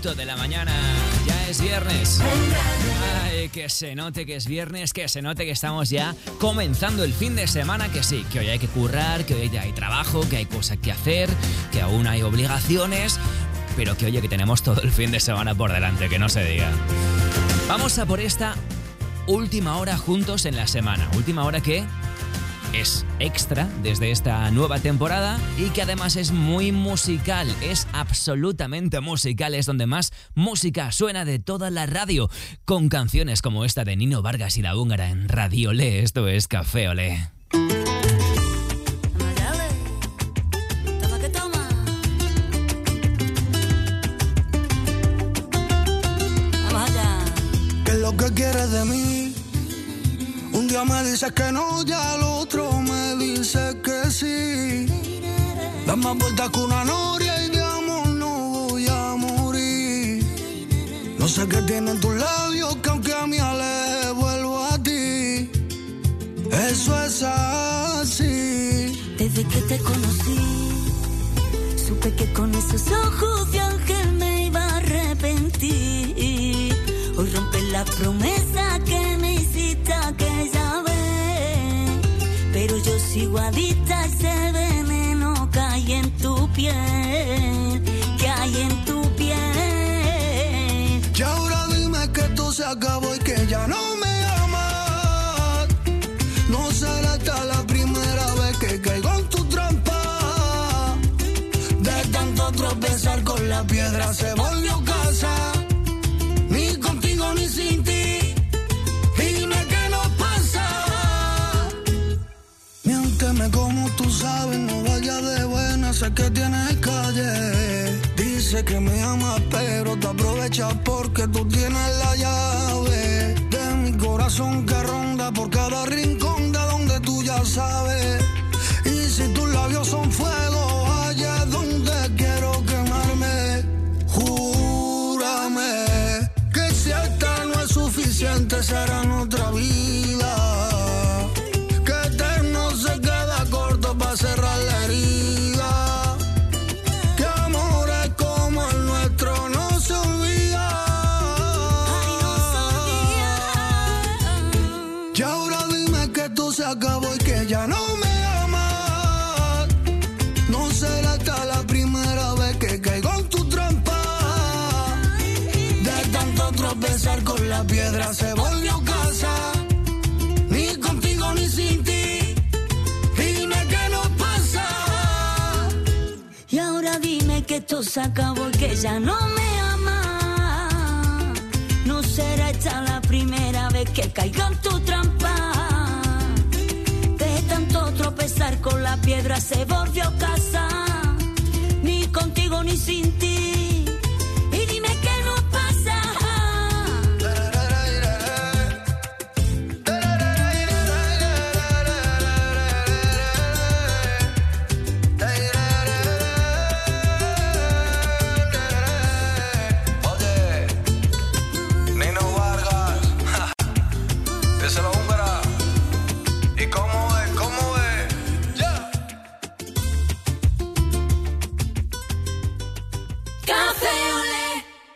minuto de la mañana. Ya es viernes. Ay, que se note que es viernes, que se note que estamos ya comenzando el fin de semana, que sí, que hoy hay que currar, que hoy hay trabajo, que hay cosas que hacer, que aún hay obligaciones, pero que oye, que tenemos todo el fin de semana por delante, que no se diga. Vamos a por esta última hora juntos en la semana. Última hora que es extra desde esta nueva temporada y que además es muy musical, es absolutamente musical, es donde más música suena de toda la radio, con canciones como esta de Nino Vargas y La Húngara en Radio Olé. Esto es Café Olé. ¿Qué es lo que quieres de mí? Un día me dices que no, ya al otro me dice que sí. Da más vueltas que una noria y de amor no voy a morir. No sé qué tienen tus labios que aunque a mí aleje vuelvo a ti. Eso es así. Desde que te conocí, supe que con esos ojos de ángel me iba a arrepentir. Hoy rompes la promesa que me hiciste aquella vez, pero yo sigo adicta a ese veneno que hay en tu piel, que hay en tu piel. Y ahora dime que esto se acabó y que ya no me amas. No será esta la primera vez que caigo en tu trampa. De tanto tropezar con la piedra se volvió casa. Ni contigo ni sin ti. Dime qué nos pasa. Miénteme como tú sabes, no vaya de buena, sé que tienes calle. Dice que me amas pero te aprovechas porque tú tienes la llave de mi corazón que ronda por cada rincón de donde tú ya sabes. Y si tus labios son fuego, allá es donde quiero quemarme. Júrame que si esta no es suficiente será en otra vida. Que eterno se queda corto para cerrar la herida. Que amores como el nuestro no se olvida. Ay, no sabía. Y ahora dime que esto se acabó y que ya no me amas. No será esta la primera vez que caigo en tu trampa. De tanto tropezar con la piedra se volvió casa. Ni contigo ni sin ti. Dime qué nos pasa. Y ahora dime que esto se acabó y que ya no me ama. No será esta la primera vez que caiga en tu trampa. De tanto tropezar con la piedra se volvió casa. Ni contigo ni sin ti. Y dime qué nos pasa. Oye, Nino Vargas, díselo Húngara. ¿Y cómo es? ¿Cómo es? ¡Ya! Café Olé.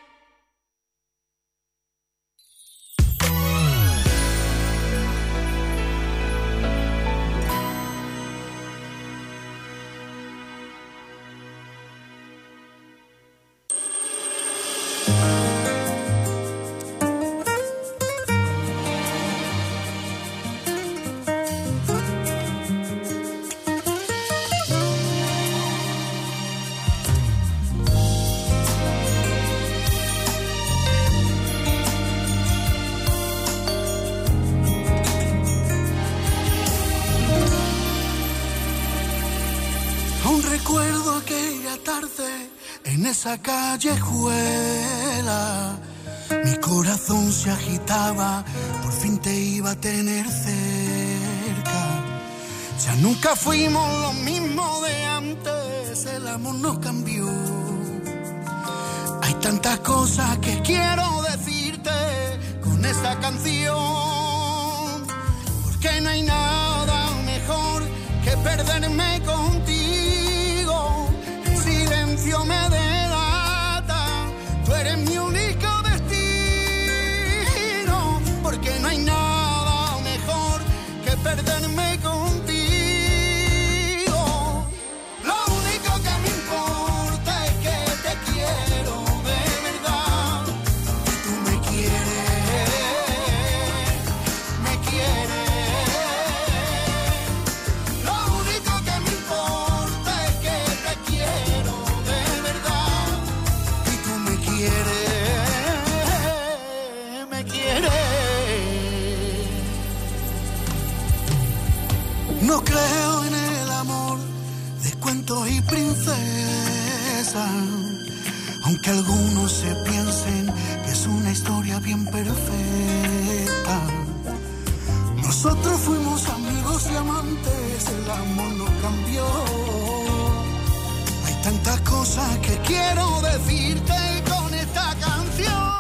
Aún recuerdo aquella tarde en esa callejuela. Mi corazón se agitaba, por fin te iba a tener cerca. Ya nunca fuimos lo mismo de antes, el amor nos cambió. Hay tantas cosas que quiero decirte con esta canción, porque no hay nada mejor que perderme contigo. El silencio me delata, tú eres No creo en el amor de cuentos y princesas, aunque algunos se piensen que es una historia bien perfecta. Nosotros fuimos amigos y amantes, el amor nos cambió. Hay tantas cosas que quiero decirte con esta canción,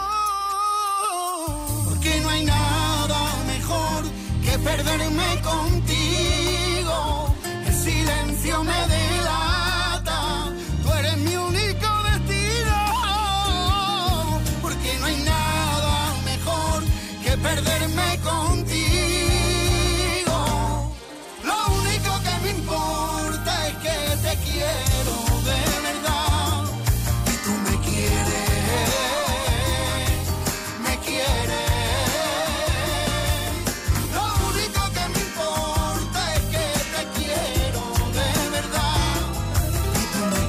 porque no hay nada mejor que perderme contigo. El silencio me delata, tú eres mi único destino, porque no hay nada mejor que perderme contigo. Te quiero de verdad y tú me quieres, me quieres. Lo único que me importa es que te quiero de verdad y tú me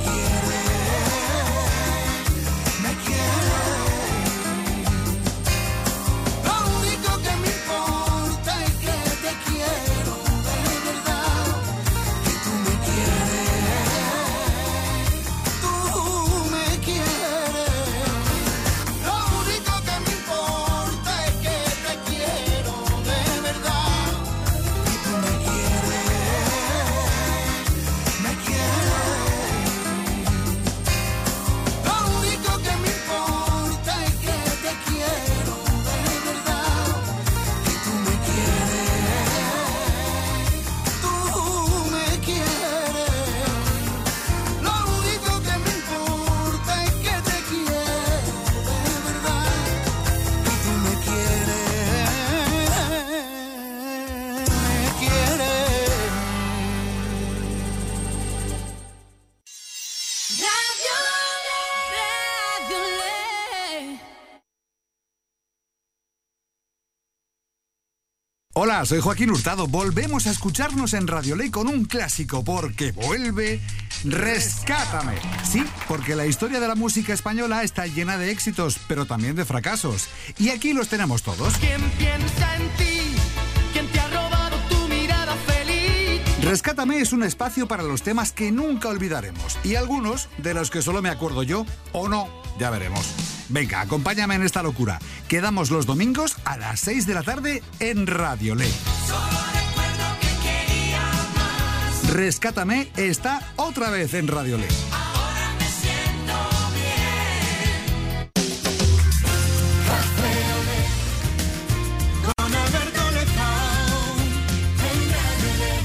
quieres, me quieres. Lo único que me importa es que te quiero de verdad y tú me quieres. Hola, soy Joaquín Hurtado. Volvemos a escucharnos en Radioley con un clásico, porque vuelve Rescátame. Sí, porque la historia de la música española está llena de éxitos, pero también de fracasos. Y aquí los tenemos todos. ¿Quién piensa en ti? ¿Quién te ha robado tu mirada feliz? Rescátame es un espacio para los temas que nunca olvidaremos. Y algunos de los que solo me acuerdo yo, o no, ya veremos. Venga, acompáñame en esta locura. Quedamos los domingos a las 6 de la tarde en Radioley. Solo recuerdo que quería más. Rescátame está otra vez en Radioley. Ahora me siento bien. Café Olé, con Alberto Lezao, en Radioley.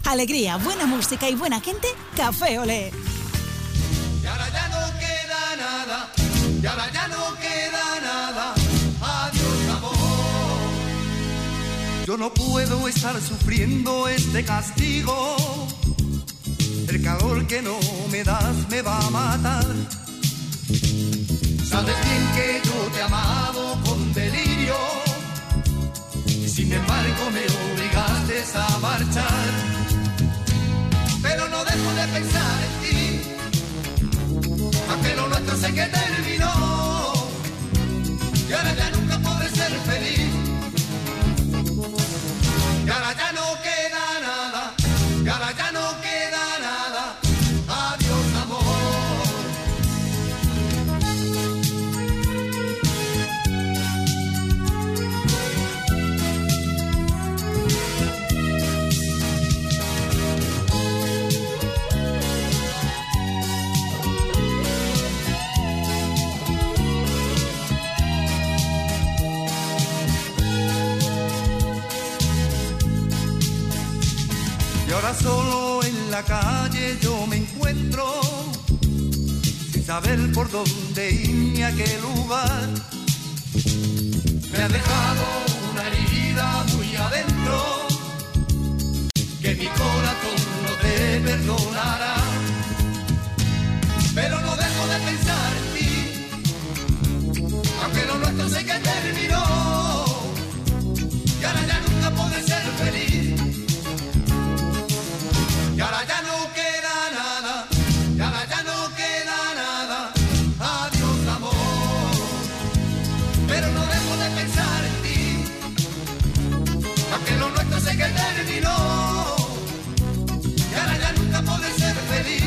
Alegría, buena música y buena gente, Café Olé. Y ahora ya no queda nada, y ahora ya no queda nada. Adiós, amor. Yo no puedo estar sufriendo este castigo. El calor que no me das me va a matar. Sabes bien que yo te he amado con delirio. Y sin embargo me obligaste a marchar. Pero no dejo de pensar en ti, aunque lo nuestro sé que terminó. Y ahora ya nunca podré ser feliz. Y ahora ya no queda nada, y ahora ya no queda nada. Adiós, amor. Y ahora solo en la calle yo me encuentro, sin saber por dónde ir ni a qué lugar. Me ha dejado una herida muy adentro, que mi corazón no te perdonará. Pero no dejo de pensar en ti, aunque lo nuestro sé que terminó. Y ahora ya nunca podré ser feliz. Y ahora ya no queda nada, y ahora ya no queda nada. Adiós, amor. Pero no dejo de pensar en ti, aunque lo nuestro sé que terminó. Y ahora ya nunca podré ser feliz.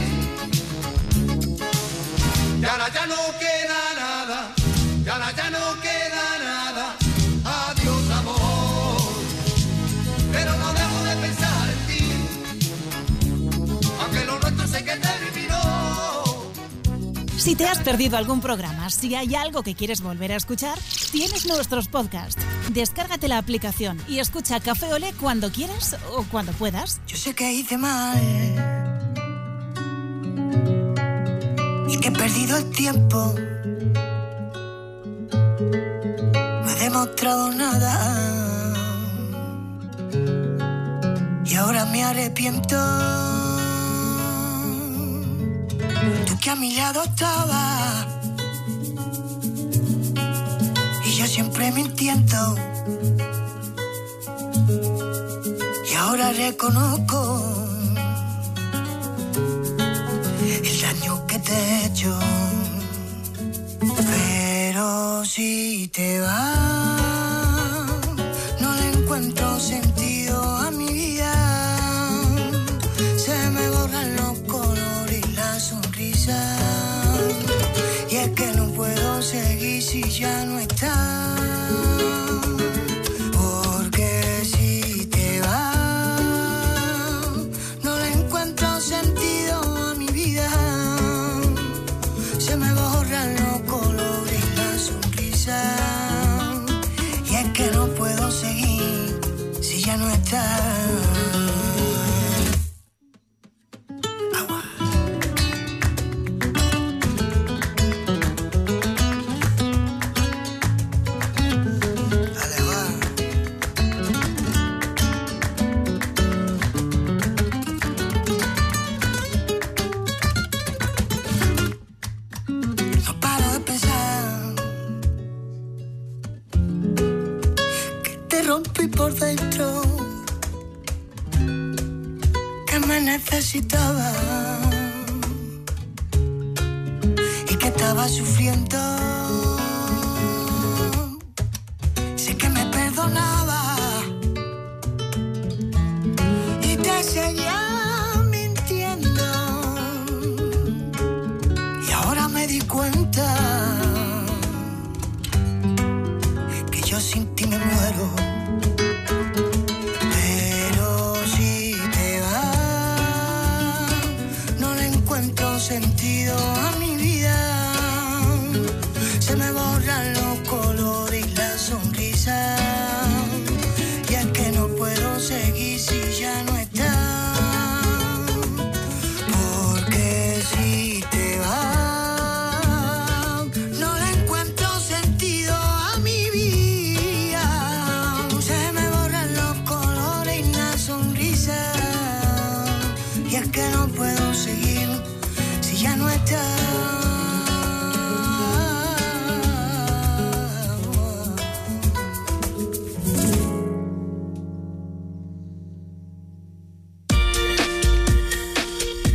Y ahora ya no queda nada, y ahora ya no queda nada. Adiós, amor. Pero no dejo de pensar en ti, aunque lo nuestro sé que terminó. Si te has perdido algún programa, si hay algo que quieres volver a escuchar, tienes nuestros podcasts. Descárgate la aplicación y escucha Café Olé cuando quieras o cuando puedas. Yo sé que hice mal y que he perdido el tiempo. No he demostrado nada y ahora me arrepiento. Tú que a mi lado estabas y yo siempre mintiendo. Y ahora reconozco el daño que te he hecho. Pero si te vas, no le encuentro sentido a mi vida. Se me borran los colores y la sonrisa. Y es que no puedo seguir si ya no estás. Porque si te vas, no le encuentro sentido a mi vida. Se me borran los colores y la sonrisa. Y es que no puedo seguir si ya no estás. Rompí por dentro, que me necesitaba y que estaba sufriendo. Sé que me perdonaba y te seguía mintiendo. Y ahora me di cuenta que yo sin ti me muero. Sentido a mi vida, se me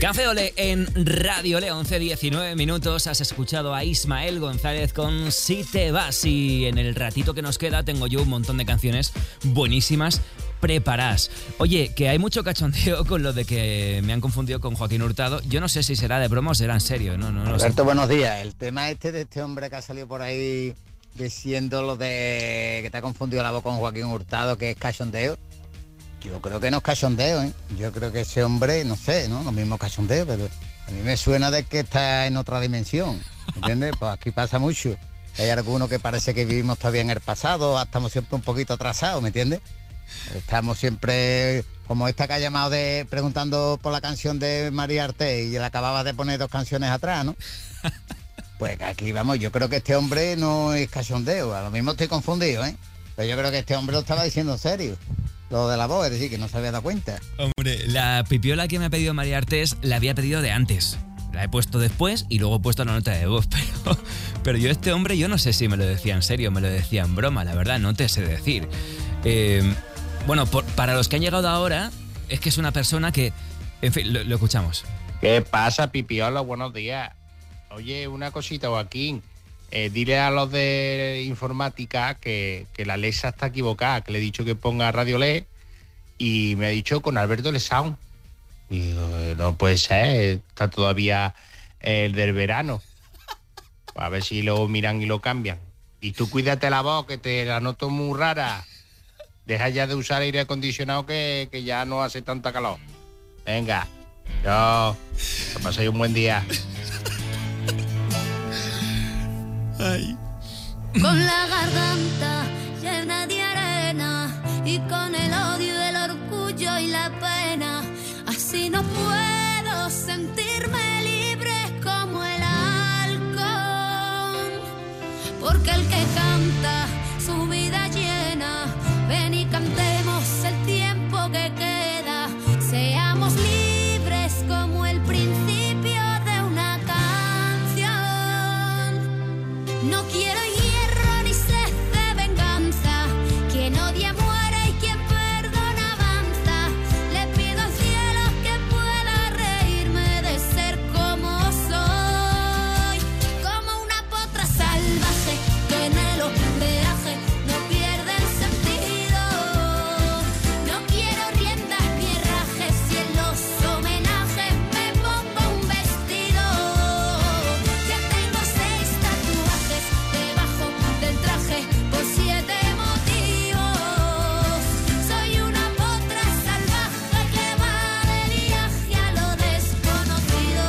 Café Olé en Radio Olé, 11:19 minutos. Has escuchado a Ismael González con Si te vas. Y en el ratito que nos queda tengo yo un montón de canciones buenísimas preparadas. Oye, que hay mucho cachondeo con lo de que me han confundido con Joaquín Hurtado. Yo no sé si será de broma o será en serio. No Alberto, sé. buenos días. El tema de este hombre que ha salido por ahí diciendo lo de que te ha confundido la voz con Joaquín Hurtado, que es cachondeo. Yo creo que no es cachondeo, ¿eh? Yo creo que ese hombre, no sé, ¿no? Lo mismo cachondeo, pero a mí me suena de que está en otra dimensión, ¿entiendes? Pues aquí pasa mucho. Hay algunos que parece que vivimos todavía en el pasado, estamos siempre un poquito atrasados, ¿me entiendes? Estamos siempre, como esta que ha llamado preguntando por la canción de María Arte y le acababa de poner 2 canciones atrás, ¿no? Pues aquí vamos, yo creo que este hombre no es cachondeo, a lo mismo estoy confundido, ¿eh? Pero yo creo que este hombre lo estaba diciendo en serio. Lo de la voz, es decir, que no se había dado cuenta. Hombre, la pipiola que me ha pedido María Artés la había pedido de antes. La he puesto después y luego he puesto la nota de voz. Pero yo este hombre, yo no sé si me lo decía en serio, me lo decía en broma, la verdad, no te sé decir. Bueno, para los que han llegado ahora, es que es una persona que... En fin, lo escuchamos. ¿Qué pasa, pipiola? Buenos días. Oye, una cosita, Joaquín. Dile a los de informática que la Alexa está equivocada, que le he dicho que ponga Radio Olé y me ha dicho con Alberto Lesound. Y digo, no puede ser, está todavía el del verano. A ver si lo miran y lo cambian. Y tú cuídate la voz, que te la noto muy rara. Deja ya de usar aire acondicionado que ya no hace tanta calor. Venga, que paséis un buen día. Ay. Con la garganta llena de arena y con el odio, el orgullo y la pena, así no puedo sentirme libre como el halcón, porque el que canta su vida llena, ven y cantemos el tiempo que queda, seamos libres como el principio de una canción. No quiero hierro ni sed de venganza, quien odia muere y quien perdona avanza. Le pido al cielo que pueda reírme de ser como soy, como una potra salvaje que en el oleaje no pierde el sentido. No quiero riendas ni herrajes y en los homenajes me pongo un vestido. Ya tengo 6 tatuajes debajo del traje por 7 motivos. Soy una potra salvaje que va de viaje a lo desconocido.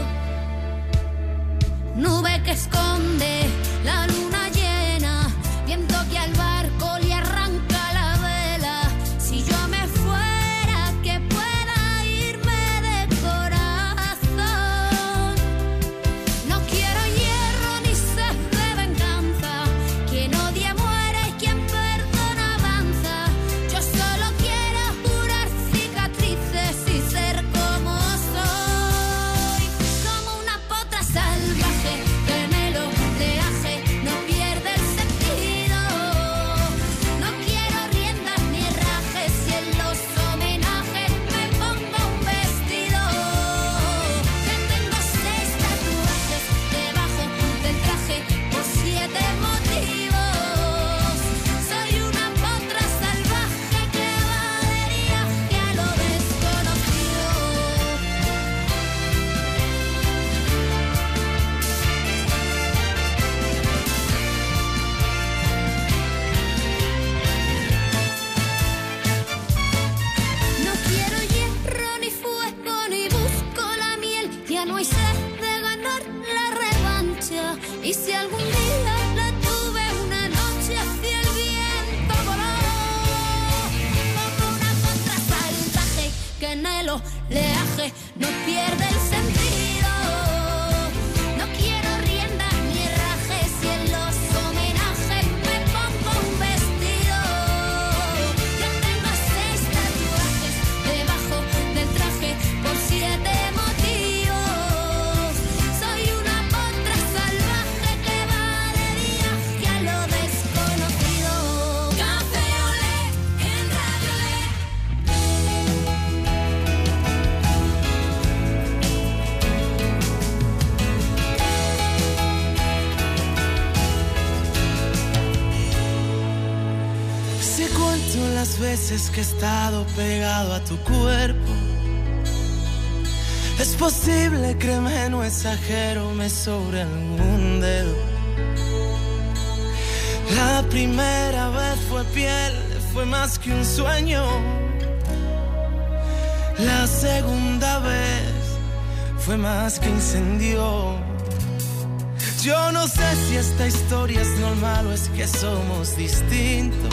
Nube que esconde la luna llena, viento que al barco le arranca la vela. Si yo me fuera, que pueda irme de corazón. No quiero hierro ni sed de venganza, quien odia muere y quien perdona avanza. Yo solo quiero curar cicatrices y ser como soy, como una potra salvaje que en el oleaje no pierde el sentido. No quiero riendas ni herrajes y en los homenajes me pongo un vestido. Ya tengo 6 tatuajes debajo del traje por 7 motivos. Soy una potra salvaje que va de viaje a lo desconocido. No quiero hierro ni fuego ni busco la miel. Ya no hay sed de ganar la revancha. Y si algún día la tuve una noche hacia el viento voló, como una potra salvaje que en el oleaje no pierde el sentido. No quiero riendas ni herrajes y en los homenajes me pongo un vestido. Yo tengo 6 tatuajes debajo del traje por 7 motivos. Soy una potra salvaje que va de viaje a lo desconocido. Café Olé en Radio Olé. veces que he estado pegado a tu cuerpo. Es posible, créeme, no exagero, me sobre algún dedo. La primera vez fue piel, fue más que un sueño. La segunda vez fue más que incendio. Yo no sé si esta historia es normal o es que somos distintos.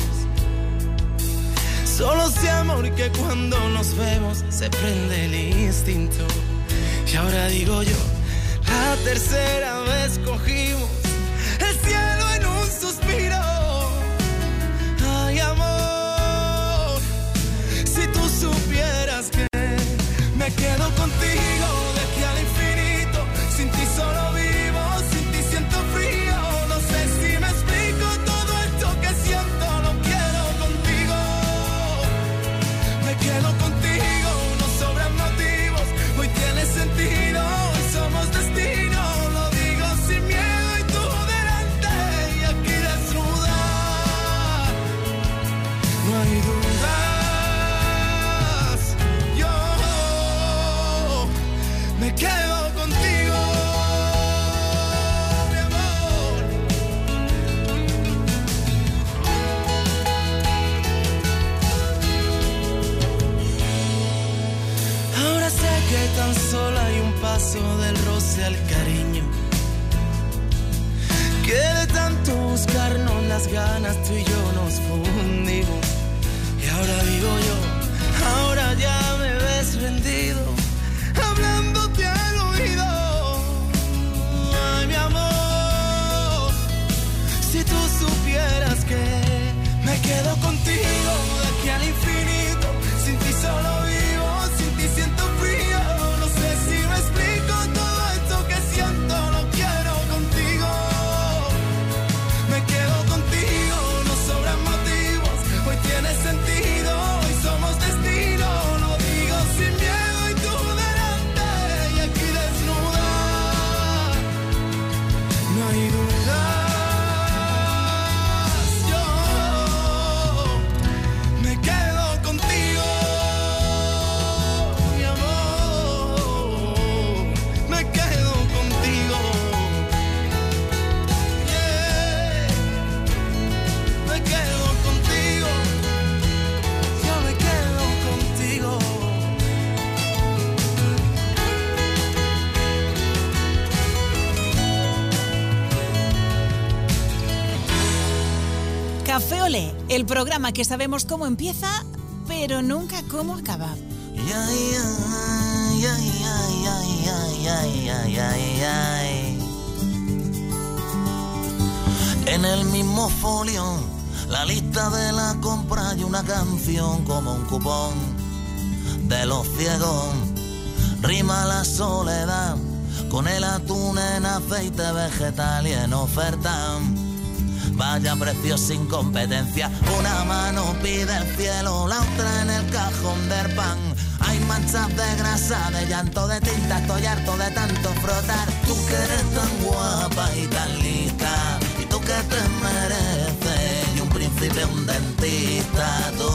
Solo sé, amor, que cuando nos vemos se prende el instinto. Y ahora digo yo, la tercera vez cogimos el cielo en un suspiro. Ay, amor, si tú supieras que me quedo contigo de aquí al infinito. Sin ti solo vivo, sin ti siento frío. No sé si me explico todo esto que siento. Lo quiero contigo, me quedo contigo. No sobran motivos, hoy tiene sentido. Hoy somos destino, lo digo sin miedo y tú delante y aquí desnuda. No hay dudas, yo me quedo contigo, mi amor. Ahora sé que tan solo hay un paso del roce al cariño, que de tanto buscarnos las ganas tú y yo nos fundimos. Y ahora digo yo, ahora ya me ves rendido, hablándote al oído. Ay, mi amor, si tú supieras que me quedo contigo de aquí al infinito. Sin ti solo vivo, sin ti siento frío. No sé si me explico todo esto que siento. Lo quiero contigo, me quedo contigo. No sobran motivos, hoy tiene sentido. Hoy somos destino, lo digo sin miedo y tú delante y aquí desnuda. No hay dudas, yo me quedo contigo, mi amor. Me quedo contigo, yeah. Me quedo contigo, yo me quedo contigo. Café Olé, el programa que sabemos cómo empieza, pero nunca cómo acaba. En el mismo folio, la lista de la compra y una canción como un cupón de los ciegos. Rima la soledad con el atún en aceite vegetal y en oferta. Vaya precio sin competencia, una mano pide el cielo, la otra en el cajón del pan. Hay manchas de grasa, de llanto, de tinta, estoy harto de tanto frotar. Tú que eres tan guapa y tan lista, y tú que te mereces, y un príncipe, un dentista, tú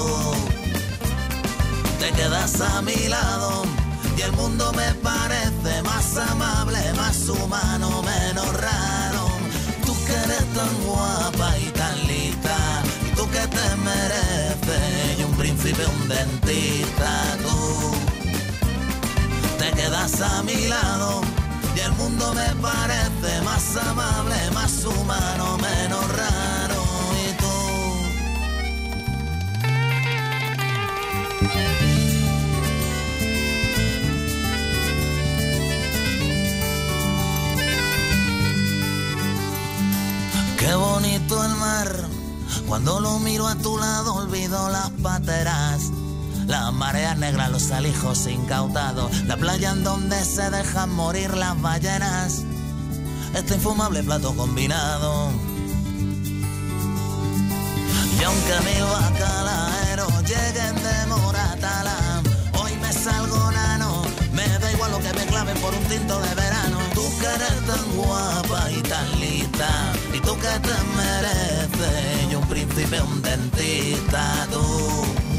te quedas a mi lado, y el mundo me parece más amable, más humano, menos raro. Tú que eres tan guapa y tan lista, y tú que te mereces, y un príncipe, un dentista, tú te quedas a mi lado, y el mundo me parece más amable, más humano, menos raro. Y tú qué bonito el mar, cuando lo miro a tu lado olvido las pateras, las mareas negras, los alijos incautados, la playa en donde se dejan morir las ballenas, este infumable plato combinado. Y aunque mi bacalaero lleguen de Moratalá, hoy me salgo nano, me da igual lo que me claven por un tinto de verano. Tú que eres tan guapa y tan lista, y tú que te mereces, y un príncipe, un dentista, tú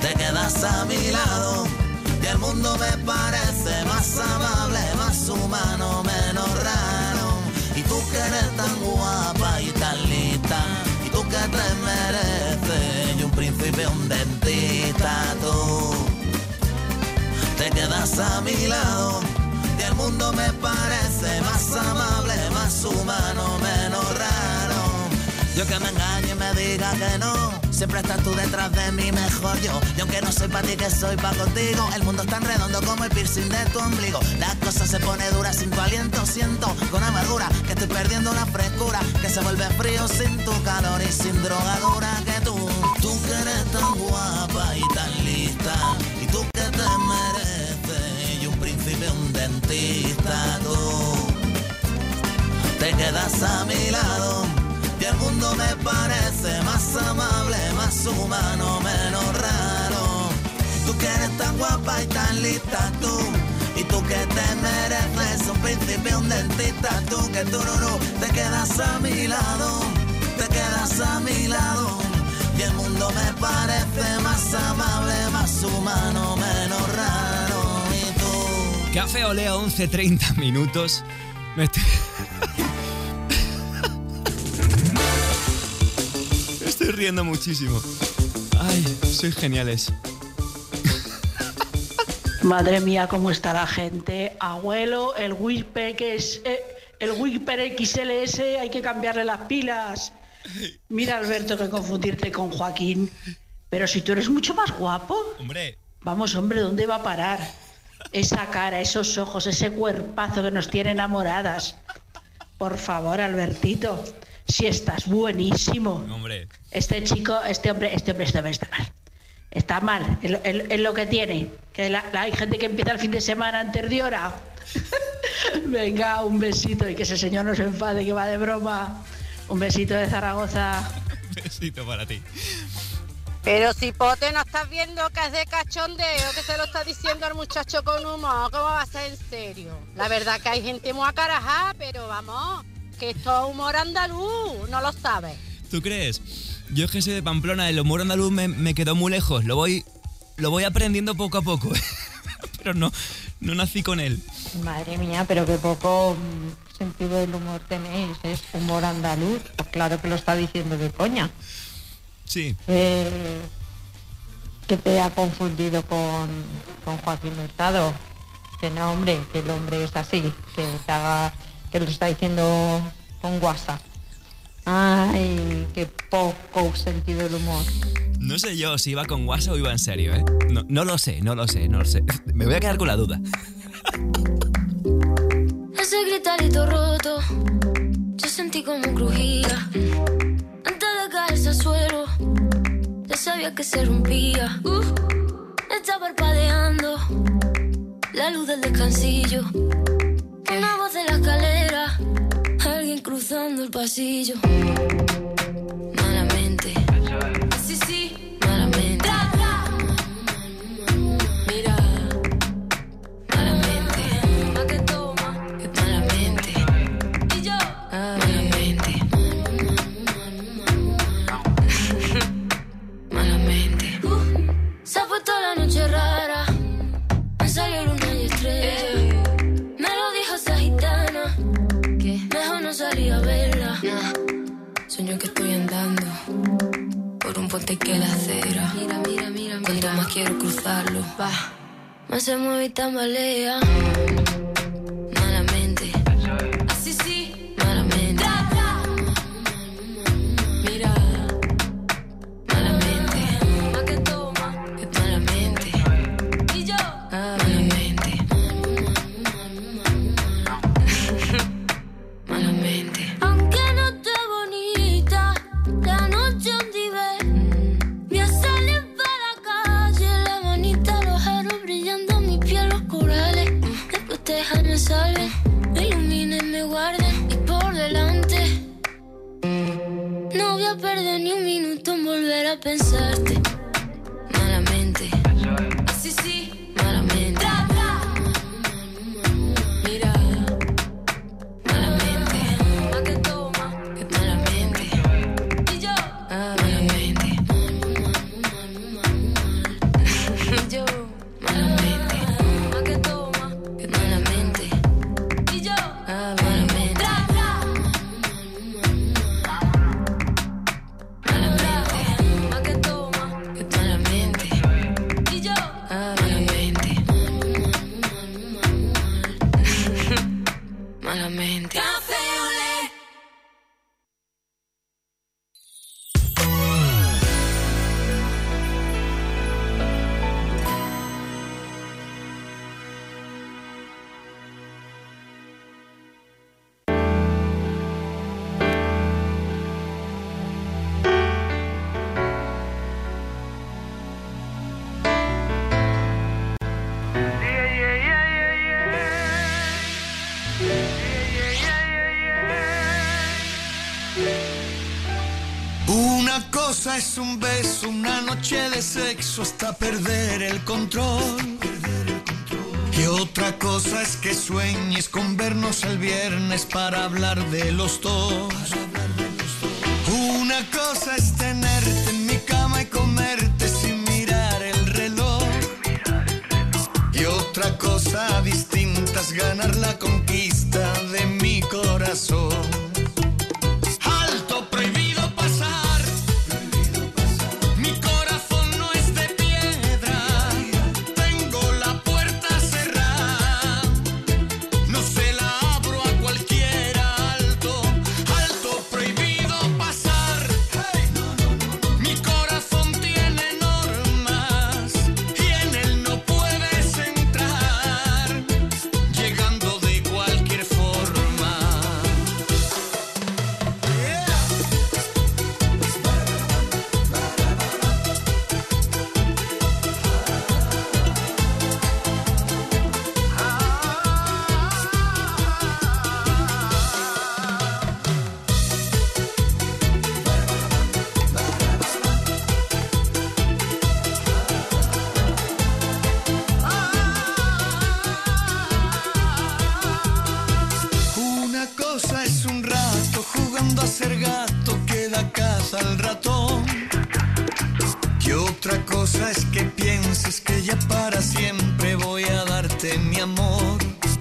te quedas a mi lado y el mundo me parece más amable, más humano, menos raro. Y tú que eres tan guapa y tan lista, y tú que te mereces, y un príncipe, un dentista, tú te quedas a mi lado y el mundo me parece más amable, más humano, menos raro. Yo que me engañe y me diga que no, siempre estás tú detrás de mí, mejor yo. Y aunque no soy para ti, que soy para contigo, el mundo es tan redondo como el piercing de tu ombligo. Las cosas se pone duras sin tu aliento, siento con amargura que estoy perdiendo la frescura, que se vuelve frío sin tu calor y sin drogadura. Que tú que eres tan guapa y tan lista, y tú que te mereces, y un príncipe, un dentista, tú te quedas a mi lado y el mundo me parece más amable, más humano, menos raro. Tú que eres tan guapa y tan lista, tú, y tú que te mereces un príncipe, un dentista, tú que tú no, te quedas a mi lado, te quedas a mi lado, y el mundo me parece más amable, más humano, menos raro. Y tú... Café Olé, 11:30 minutos. Me estoy riendo muchísimo. Ay, sois geniales. Madre mía, cómo está la gente. Abuelo, el Whisper que es el Whisper XLS, hay que cambiarle las pilas. Mira, Alberto, que confundirte con Joaquín. Pero si tú eres mucho más guapo. Hombre. Vamos, hombre, ¿dónde va a parar? Esa cara, esos ojos, ese cuerpazo que nos tiene enamoradas. Por favor, Albertito, si estás buenísimo. Hombre. Este hombre está mal. Está mal, es lo que tiene. Que hay gente que empieza el fin de semana antes de hora. Venga, un besito y que ese señor no se enfade, que va de broma. Un besito de Zaragoza. Un besito para ti. Pero Cipote, ¿no estás viendo que es de cachondeo, que se lo está diciendo al muchacho con humor? ¿Cómo va a ser en serio? La verdad que hay gente muy acarajada, pero vamos, que esto es humor andaluz, ¿no lo sabes? ¿Tú crees? Yo es que soy de Pamplona, el humor andaluz me quedó muy lejos, lo voy aprendiendo poco a poco, pero no nací con él. Madre mía, pero qué poco sentido del humor tenéis, es humor andaluz, pues claro que lo está diciendo de coña. Sí. Que te ha confundido con Joaquín Hurtado. Que no, hombre, que el hombre es así, que lo está diciendo con WhatsApp. Ay, qué poco sentido del humor. No sé yo si iba con WhatsApp o iba en serio, ¿eh? No lo sé. Me voy a quedar con la duda. Ese gritarito roto, yo sentí como crujía. Antes de caerse al suelo, ya sabía que se rompía. Está parpadeando la luz del descansillo. Una voz de la escalera, alguien cruzando el pasillo. Malamente, sí, malamente. Mira, malamente. ¿A qué toma? Malamente. Y yo, malamente. Malamente. Se ha puesto la noche rara, me salió luna y estrella. Me lo dijo esa gitana, que mejor no salí a verla. Sueño que estoy andando por un puente que la acera. Mira. Cuanto más quiero cruzarlo, más se mueve y tambalea. Malamente. Así sí, malamente. Mira, malamente. ¿A qué toma? Malamente. Y yo, malamente. Malamente. Aunque no esté bonita, la noche donde ve, voy a salir para la calle, la manita, los aros brillando, mi piel, los corales, me protejan, me salven, me iluminen, me guarden, y por delante no voy a perder ni un minuto en volver a pensarte. Malamente. Así sí, malamente. Mira, malamente. ¿A qué toma? Malamente. Y yo, malamente. un beso, una noche de sexo hasta perder el control. Y otra cosa es que sueñes con vernos el viernes para hablar de los dos. Una cosa es tenerte en mi cama y comerte sin mirar el reloj. Y otra cosa distinta es ganar la conquista de mi corazón. Alto, prohibido pasar. Mi corazón no es de piedra. Tengo la puerta cerrada. No se la abro a cualquiera. Alto, alto, prohibido pasar. Mi corazón tiene normas y en él no puedes entrar, llegando de cualquier forma. Una cosa es un rato jugando a ser gato que da caza al ratón. Y otra cosa es que pienses que ya para siempre voy a darte mi amor.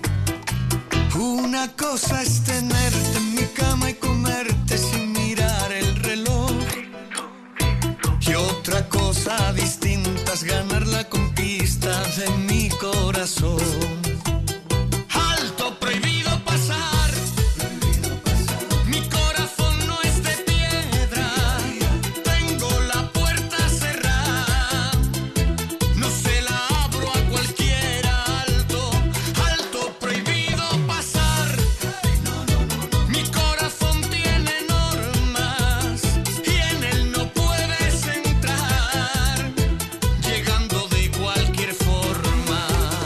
Una cosa es tenerte en mi cama y comerte sin mirar el reloj. Y otra cosa distinta es ganar la conquista de mi corazón. Alto, prohibido pasar. Mi corazón no es de piedra. Tengo la puerta cerrada. No se la abro a cualquiera. Alto, alto, prohibido pasar. Mi corazón tiene normas y en él no puedes entrar, llegando de cualquier forma.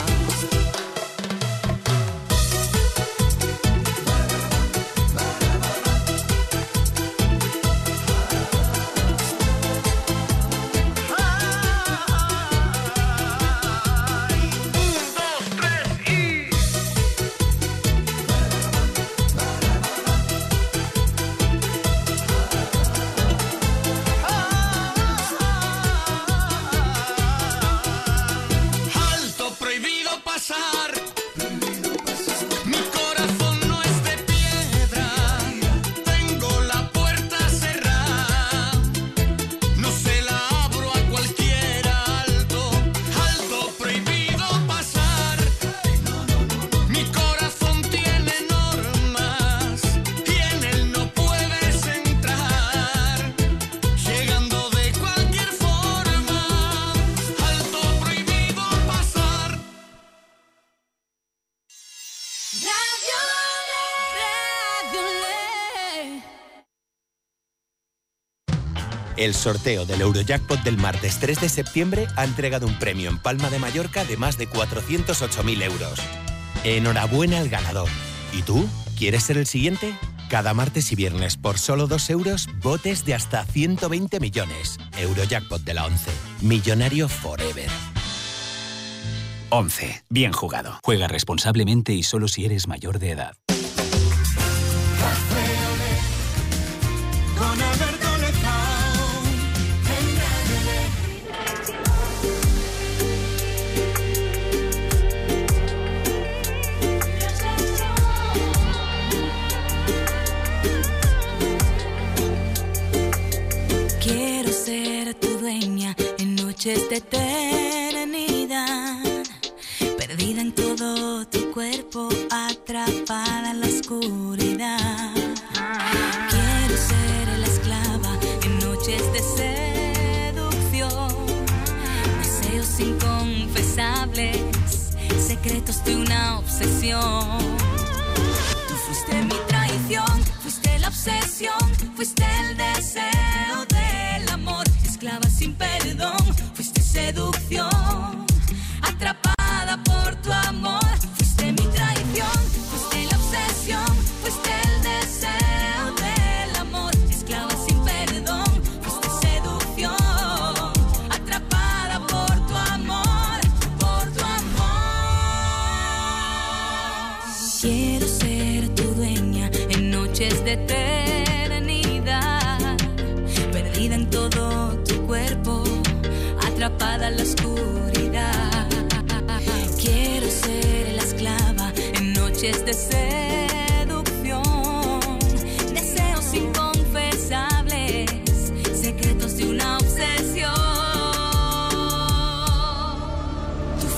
Alto, prohibido pasar. Mi corazón no es de piedra. Tengo la puerta cerrada. No se la abro a cualquiera. Alto, alto, prohibido pasar. Mi corazón tiene normas y en él no puedes entrar, llegando de cualquier forma. Alto, prohibido pasar. El sorteo del Eurojackpot del martes 3 de septiembre ha entregado un premio en Palma de Mallorca de más de 408.000 euros. Enhorabuena al ganador. ¿Y tú? ¿Quieres ser el siguiente? Cada martes y viernes por solo 2 euros, botes de hasta 120 millones. Eurojackpot de la 11. Millonario forever. 11. Bien jugado. Juega responsablemente y solo si eres mayor de edad. Con Alberto Lezao, en Quiero ser tu dueña en noches de eternidad, perdida en todo tu cuerpo, atrapada en la oscuridad. Quiero ser la esclava en noches de seducción, deseos inconfesables, secretos de una obsesión. Tú fuiste mi traición, fuiste la obsesión, fuiste el deseo del amor, esclava sin perdón, fuiste seducción, atrapada por tu amor. Fuiste mi traición, fuiste la obsesión, fuiste el deseo del amor, esclava sin perdón, fuiste seducción,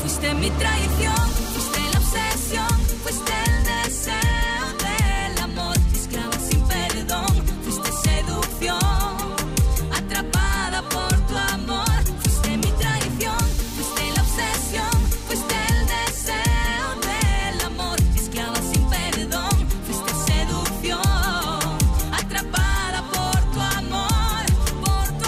Fuiste mi traición, fuiste la obsesión, fuiste el deseo del amor. Esclava sin perdón, fuiste seducción, atrapada por tu amor. Fuiste mi traición, fuiste la obsesión, fuiste el deseo del amor. Esclava sin perdón, fuiste seducción, atrapada por tu amor, por tu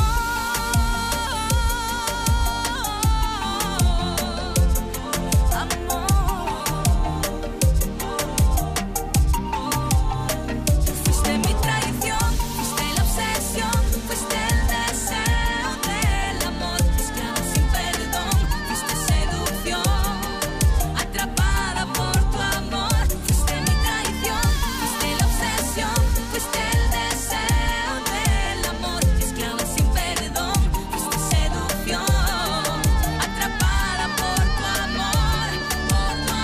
Fuiste mi traición, fuiste la obsesión, fuiste el deseo del amor. Esclava sin perdón, fuiste seducción, atrapada por tu amor. Fuiste mi traición, fuiste la obsesión, fuiste el deseo del amor. Esclava sin perdón, fuiste seducción, atrapada por tu amor, por tu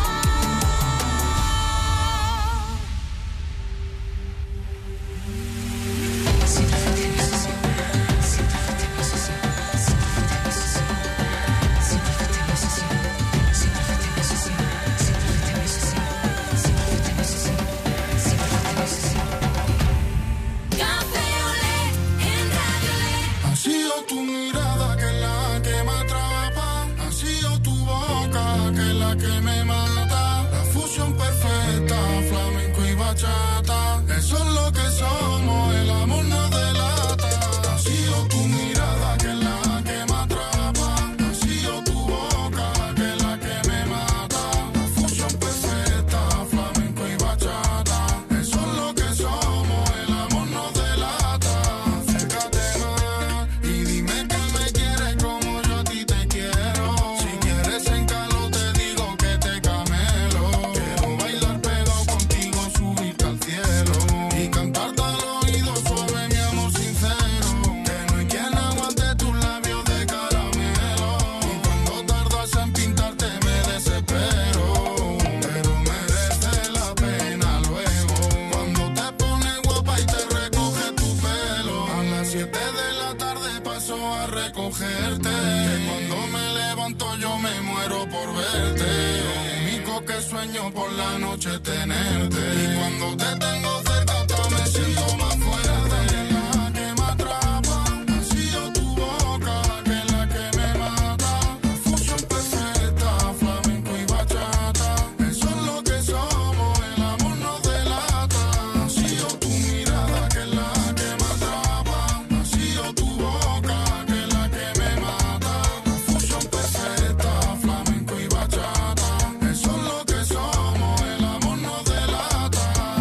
Ha sido tu mirada que es la que me atrapa, ha sido tu boca que es la que me mata. La fusión perfecta, flamenco y bachata, eso es lo que somos, el amor nos delata. Ha sido tu mirada que es la que me atrapa, ha sido tu boca que es la que me mata. La fusión perfecta, flamenco y bachata, eso es lo que somos, el amor nos delata. Acércate más y dime que me quieres como yo a ti te quiero. Si quieres en calor te digo que te camelo. Quiero bailar pegado contigo, subirte al cielo y cantarte al oído suave mi amor sincero. Que no hay quien aguante tus labios de caramelo. Y cuando tardas en pintarte me desespero, pero merece la pena luego. Cuando te pones guapa y te recoge tu pelo. A las 7 de la tarde paso a recogerte. Que cuando me levanto yo me muero por verte. Lo único que sueño por la noche es tenerte. Y cuando te tengo cerca hasta me siento más fuerte. La que me atrapa, ha sido tu boca que es la que me mata. La fusión perfecta, flamenco y bachata, eso es lo que somos, el amor nos delata. Ha sido tu mirada que es la que me atrapa, ha sido tu boca que es la que me mata. La fusión perfecta, flamenco y bachata, eso es lo que somos, el amor nos delata.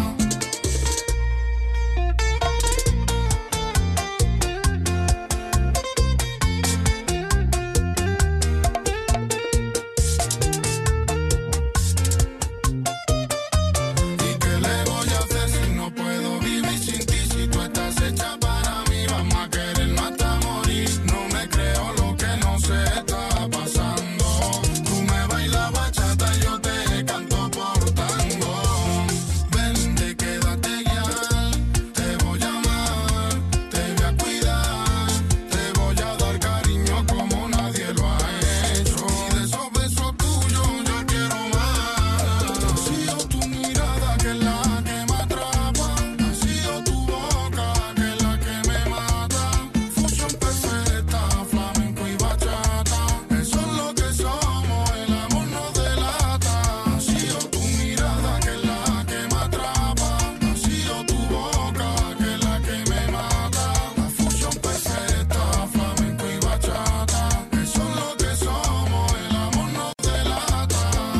¿Y qué le voy a hacer si no puedo vivir sin ti? Si tú estás hecha para mí, vamos a querernos hasta morir. No me creo lo que no se está pasando. Tú me bailas bachata, yo te canto por tango. Vente, quédate ya, te voy a amar, te voy a cuidar, te voy a dar cariño como nadie lo ha hecho. Y de esos besos tuyos yo quiero más. Ha sido tu mirada que es la que me atrapa, ha sido tu boca que es la que me mata. Fusión perfecta, flamenco y bachata, eso es lo que somos, el amor nos delata. Ha sido tu mirada que es la que me atrapa, ha sido tu boca que es la que me mata. La fusión perfecta, flamenco y bachata, eso es lo que somos, el amor nos delata.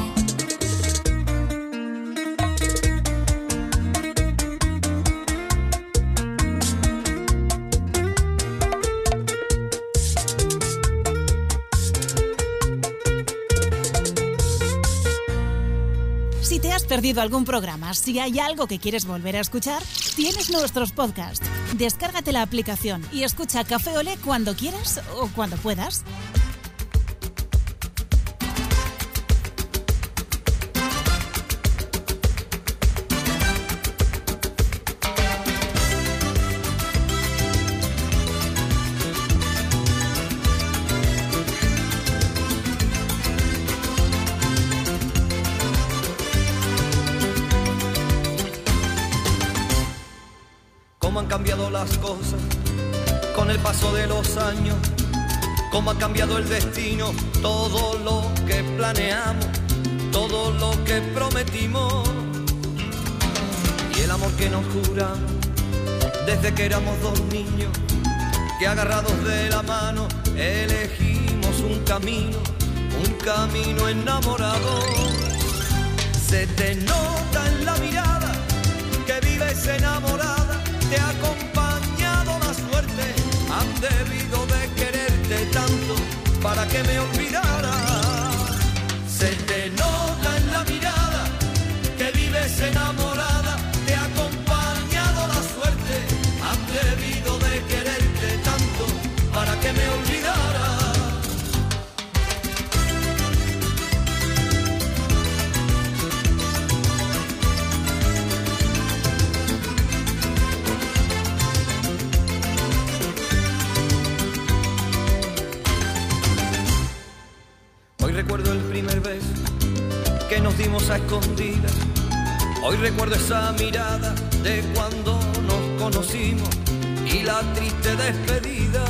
Si te has perdido algún programa, si hay algo que quieres volver a escuchar, tienes nuestros podcasts. Descárgate la aplicación y escucha Café Olé cuando quieras o cuando puedas. cómo han cambiado las cosas con el paso de los años, cómo ha cambiado el destino, todo lo que planeamos, todo lo que prometimos y el amor que nos juramos desde que éramos dos niños, que agarrados de la mano elegimos un camino enamorado. Se te nota en la mirada que vives enamorada, te ha acompañado la suerte, han debido de quererte tanto para que me olvidara. Se te nota en la mirada que vives enamorada, te ha acompañado la suerte, han debido de quererte tanto para que me olvidara. Hoy recuerdo el primer beso que nos dimos a escondidas. Hoy recuerdo esa mirada de cuando nos conocimos y la triste despedida.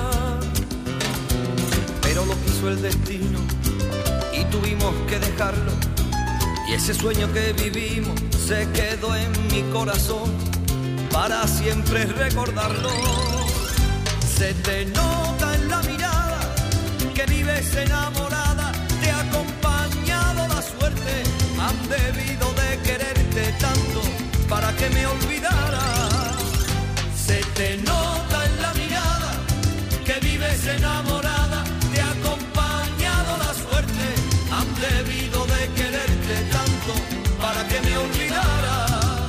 Pero lo quiso el destino y tuvimos que dejarlo. Y ese sueño que vivimos se quedó en mi corazón para siempre recordarlo. Se te nota en la mirada que vives enamorada, te ha acompañado la suerte, han debido de quererte tanto para que me olvidara. Se te nota en la mirada que vives enamorada, te ha acompañado la suerte, han debido de quererte tanto para que me olvidara.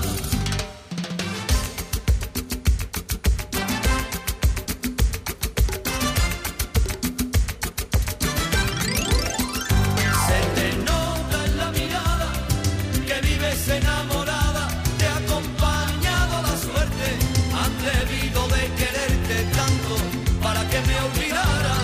Enamorada, te ha acompañado la suerte, han debido de quererte tanto para que me olvidara.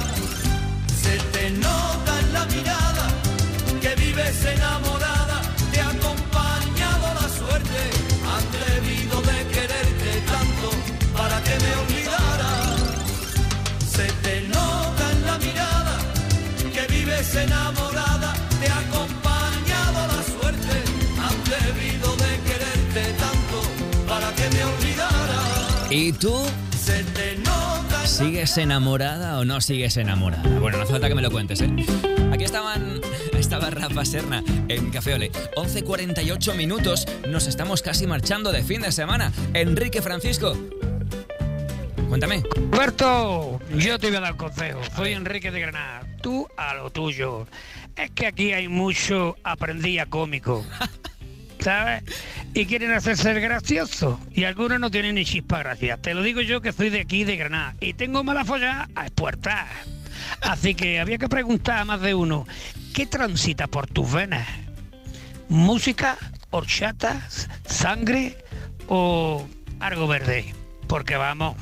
Se te nota en la mirada que vives enamorada, te ha acompañado la suerte, han debido de quererte tanto para que me olvidara. Se te nota en la mirada que vives enamorada, te ha acompañado la suerte, han debido de quererte tanto para que me olvidara. ¿Y tú? Se te nota. ¿Sigues enamorada o no sigues enamorada? Bueno, no hace falta que me lo cuentes, ¿eh? Aquí estaba Rafa Serna en Café Olé. 11:48 minutos, nos estamos casi marchando de fin de semana. Enrique Francisco, cuéntame. Roberto, yo te voy a dar un consejo. Soy Enrique de Granada. Tú a lo tuyo. Es que aquí hay mucho aprendía cómico, ¿sabes? Y quieren hacerse el gracioso. Y algunos no tienen ni chispa gracia. Te lo digo yo que soy de aquí, de Granada. Y tengo mala follada a exportar. Así que había que preguntar a más de uno, ¿qué transita por tus venas? ¿Música, horchata, sangre o algo verde? Porque vamos.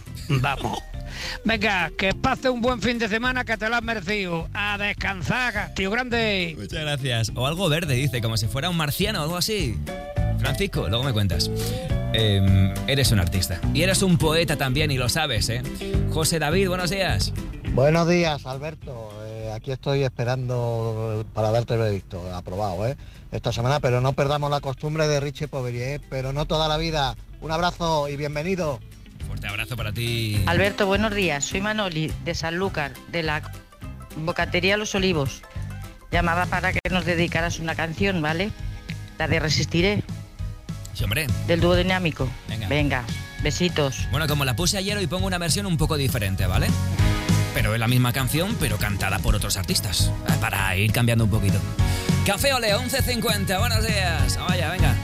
Venga, que pase un buen fin de semana, que te lo has merecido. A descansar, tío grande. Muchas gracias. O algo verde, dice, como si fuera un marciano o algo así. Francisco, luego me cuentas. Eres un artista. Y eres un poeta también, y lo sabes, ¿eh? José David, buenos días. Buenos días, Alberto. Aquí estoy esperando para darte el veredicto aprobado, esta semana, pero no perdamos la costumbre de Richie Poveri, pero no toda la vida. Un abrazo y bienvenido. Fuerte abrazo para ti. Alberto, buenos días. Soy Manoli, de Sanlúcar, de la Bocatería Los Olivos. Llamaba para que nos dedicaras una canción, ¿vale? La de Resistiré. Sí, hombre. Del dúo dinámico. Venga, besitos. Bueno, como la puse ayer, hoy pongo una versión un poco diferente, ¿vale? Pero es la misma canción, pero cantada por otros artistas. Para ir cambiando un poquito. Café Olé, 11:50. Buenos días. Vaya, venga.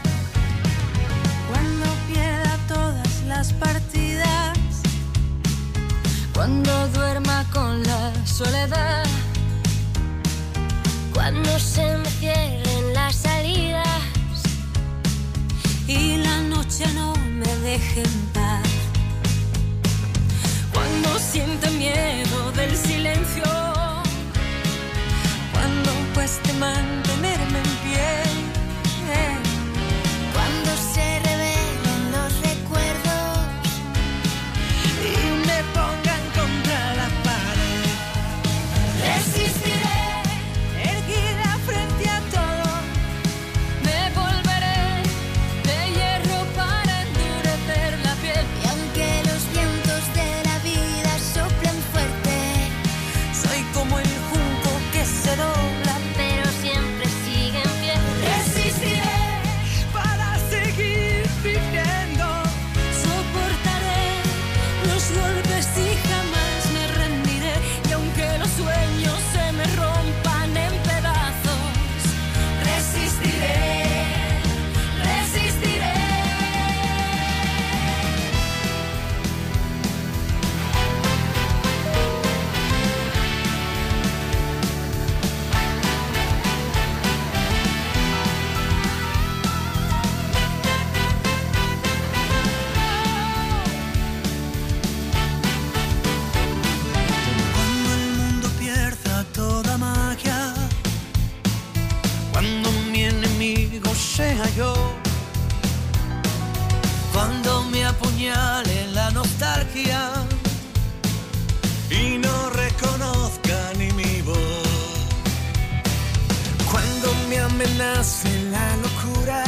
Cuando pierda todas las partidas, cuando duerma con la soledad, cuando se me cierren las salidas y la noche no me deje en paz, cuando sienta miedo del silencio, cuando cueste mantenerme en pie, cuando se revelen los recuerdos sea yo. Cuando me apuñale la nostalgia y no reconozca ni mi voz. Cuando me amenace la locura,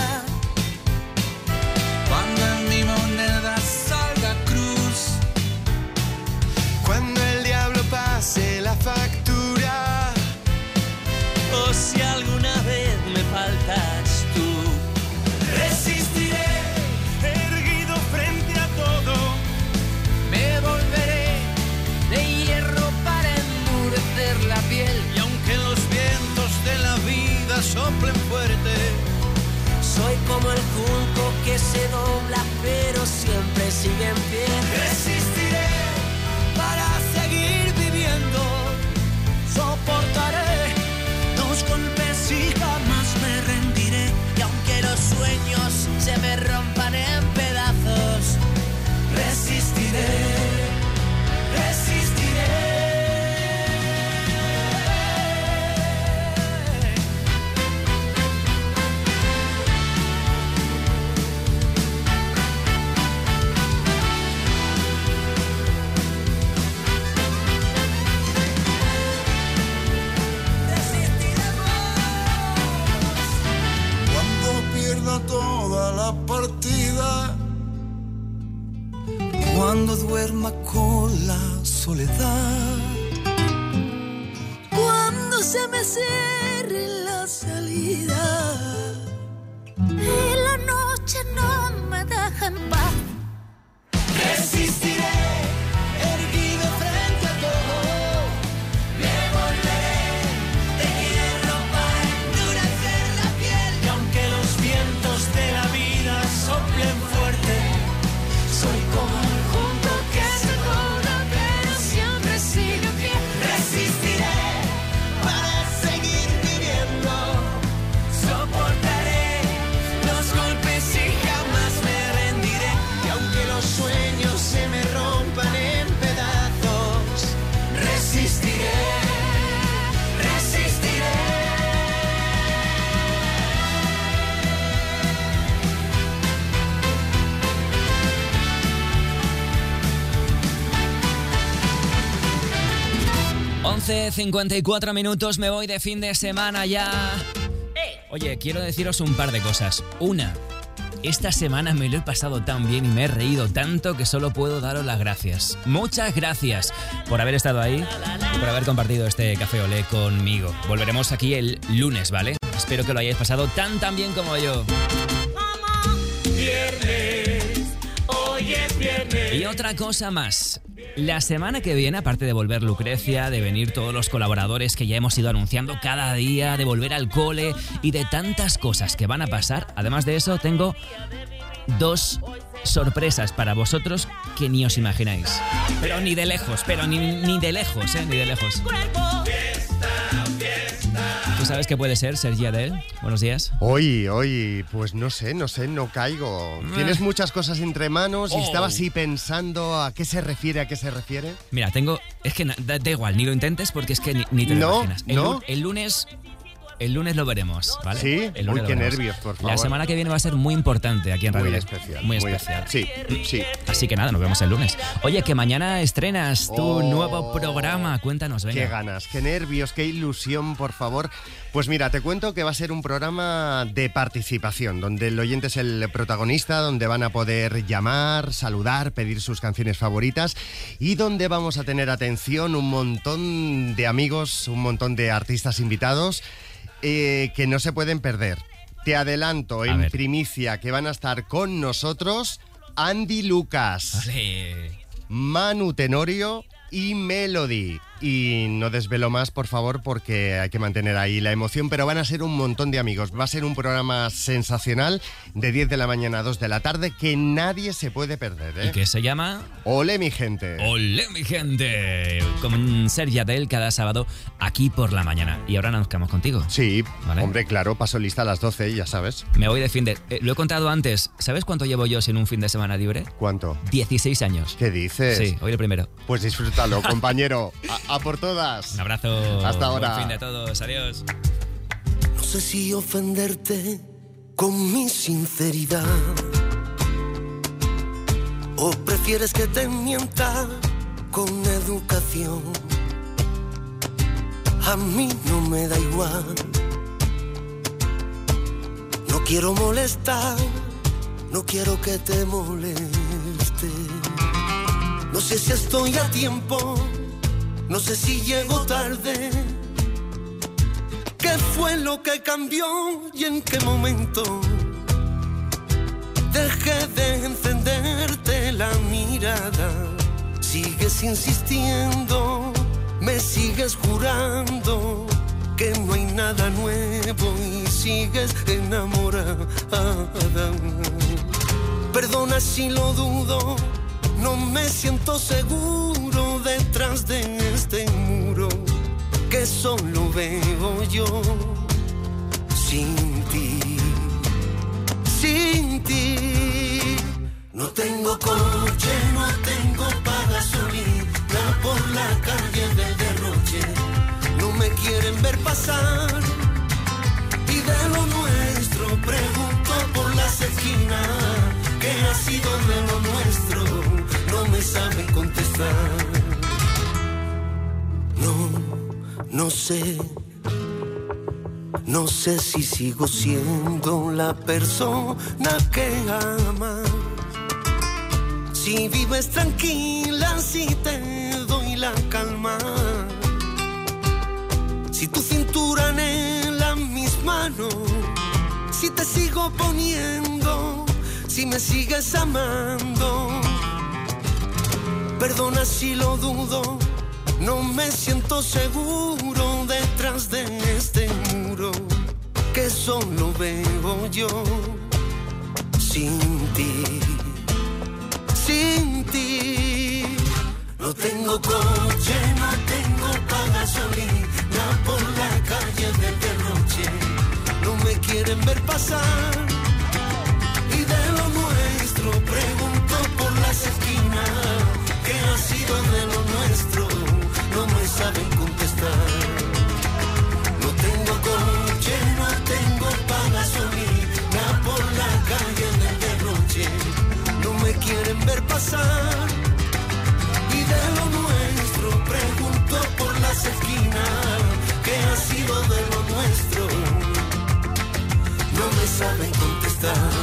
cuando en mi moneda salga cruz, cuando el diablo pase la factura, o si alguna vez me faltas tú, resistiré erguido frente a todo, me volveré de hierro para endurecer la piel, y aunque los vientos de la vida soplen fuerte, soy como el junco que se dobla pero siempre sigue en pie. Resistiré para seguir viviendo, soportaré los golpes y jamás me rendiré, y aunque los sueños se me rompan en pedazos, resistiré, resistiré. pierda toda la partida, cuando duerma con la soledad, cuando se me cierre la salida y la noche no me deja en paz. Resistiré, erguido frente a todo, me volveré de hierro para endurecer la piel. Y aunque los vientos de la vida soplen fuerte, soy como el junco que se dobla pero siempre sigue en pie. Resistiré para seguir viviendo, soportaré los golpes y jamás me rendiré. Y aunque los sueños se me rompan en pedazos, resistiré, resistiré. ...11:54, me voy de fin de semana ya. Oye, quiero deciros un par de cosas. Una, esta semana me lo he pasado tan bien y me he reído tanto que solo puedo daros las gracias. Muchas gracias por haber estado ahí y por haber compartido este Café Olé conmigo. Volveremos aquí el lunes, ¿vale? Espero que lo hayáis pasado tan bien como yo. Viernes, hoy es viernes. Y otra cosa más. La semana que viene, aparte de volver Lucrecia, de venir todos los colaboradores que ya hemos ido anunciando cada día, de volver al cole y de tantas cosas que van a pasar, además de eso, tengo 2 sorpresas para vosotros que ni os imagináis. Pero ni de lejos, ni de lejos, ni de lejos. ¿Tú sabes qué puede ser, Sergi Adel? Buenos días. Hoy, pues no sé, no caigo. Tienes muchas cosas entre manos y estaba así pensando a qué se refiere. Mira, es que da igual, ni lo intentes porque es que ni te lo imaginas. El lunes lo veremos, ¿vale? Sí, Uy, qué nervios, por favor. La semana que viene va a ser muy importante aquí en Radio Led. Muy especial. Sí. Así que nada, nos vemos el lunes. Oye, que mañana estrenas tu nuevo programa. Cuéntanos, venga. Qué ganas, qué nervios, qué ilusión, por favor. Pues mira, te cuento que va a ser un programa de participación, donde el oyente es el protagonista, donde van a poder llamar, saludar, pedir sus canciones favoritas y donde vamos a tener atención un montón de amigos, un montón de artistas invitados que no se pueden perder. Te adelanto en primicia que van a estar con nosotros Andy Lucas, Manu Tenorio y Melody. Y no desvelo más, por favor, porque hay que mantener ahí la emoción, pero van a ser un montón de amigos. Va a ser un programa sensacional de 10 de la mañana a 2 de la tarde que nadie se puede perder, ¿eh? ¿Y qué se llama? Olé, mi gente. Olé, mi gente. Con Sergi Adel cada sábado aquí por la mañana. Y ahora nos quedamos contigo. Sí, ¿vale? Hombre, claro, paso lista a las 12, ya sabes. Me voy de fin de... lo he contado antes. ¿Sabes cuánto llevo yo sin un fin de semana libre? ¿Cuánto? 16 años. ¿Qué dices? Sí, hoy el primero. Pues disfrútalo, compañero. A por todas. Un abrazo. Hasta ahora. Buen fin de todos. Adiós. No sé si ofenderte con mi sinceridad. ¿O prefieres que te mienta con educación? A mí no me da igual. No quiero molestar, no quiero que te moleste. No sé si estoy a tiempo, no sé si llego tarde. ¿Qué fue lo que cambió y en qué momento? Dejé de encenderte la mirada. Sigues insistiendo, me sigues jurando que no hay nada nuevo y sigues enamorada. Perdona si lo dudo, no me siento seguro detrás de este muro que solo veo yo sin ti. Sin ti no tengo coche, no tengo para gasolina por la calle del derroche. No me quieren ver pasar y de lo nuestro pregunto por las esquinas. ¿Qué ha sido de lo nuestro? No me saben contestar. No sé. No sé si sigo siendo la persona que amas. Si vives tranquila, si te doy la calma. Si tu cintura anhela mis manos. Si te sigo poniendo, si me sigues amando. Perdona si lo dudo, no me siento seguro detrás de este muro que solo veo yo sin ti, sin ti. No tengo coche, no tengo para gasolina por la calle del derroche. No me quieren ver pasar y de lo nuestro pregunto por las esquinas. ¿Qué ha sido de lo nuestro? No me saben contestar. No tengo coche, no tengo para gasolina por la calle del derroche. No me quieren ver pasar y de lo nuestro pregunto por las esquinas. ¿Qué ha sido de lo nuestro? No me saben contestar.